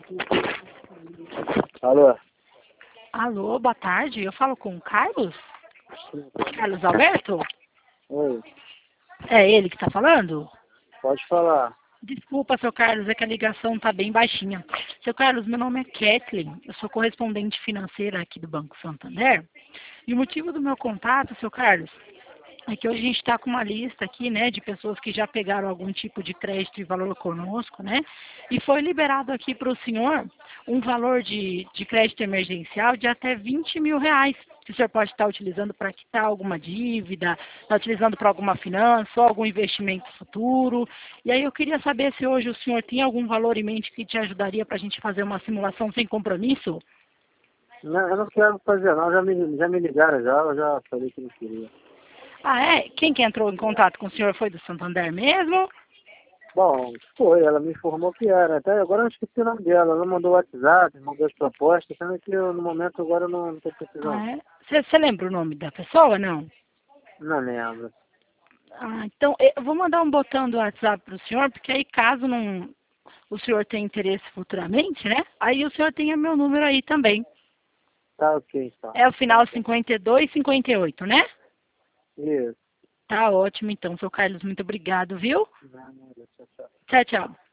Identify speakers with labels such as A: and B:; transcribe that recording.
A: Alô?
B: Alô, boa tarde. Eu falo com o Carlos? Carlos Alberto?
A: Oi,
B: É ele que está falando?
A: pode falar.
B: Desculpa, seu Carlos, é que a ligação está bem baixinha. Seu Carlos, meu nome é Kathleen, eu sou correspondente financeira aqui do Banco Santander. E o motivo do meu contato, seu Carlos, é que hoje a gente está com uma lista aqui, né, de pessoas que já pegaram algum tipo de crédito e valor conosco, né? E foi liberado aqui para o senhor um valor de crédito emergencial de até R$ 20.000, que o senhor pode estar utilizando para quitar alguma dívida, está utilizando para alguma finança ou algum investimento futuro. E aí eu queria saber se hoje o senhor tem algum valor em mente que te ajudaria para a gente fazer uma simulação sem compromisso?
A: Não, eu não quero fazer não, já me ligaram já, eu já falei que não queria.
B: Ah, é? Quem que entrou em contato com o senhor foi do Santander mesmo?
A: Bom, foi, ela me informou que era, até agora eu não esqueci o nome dela, ela mandou o WhatsApp, mandou as propostas, sendo que eu, no momento agora eu não estou precisando.
B: Ah, é? Você lembra o nome da pessoa, não?
A: Não lembro.
B: Ah, então eu vou mandar um botão do WhatsApp para o senhor, porque aí caso não, o senhor tenha interesse futuramente, né? Aí o senhor tenha meu número aí também.
A: Tá ok, então.
B: É o final 5258, né?
A: Isso.
B: Tá ótimo, então, seu Carlos, muito obrigado, viu?
A: Nada, tchau, tchau.
B: Tchau, tchau.